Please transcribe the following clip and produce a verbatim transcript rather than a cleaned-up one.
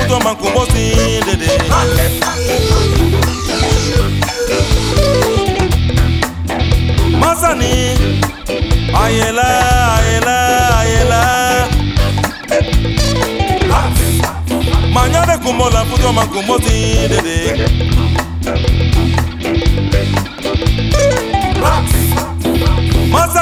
futo mankumbosi dede. Masani ayela ayela ayela manyade kumola futo mankumbosi dede. Masa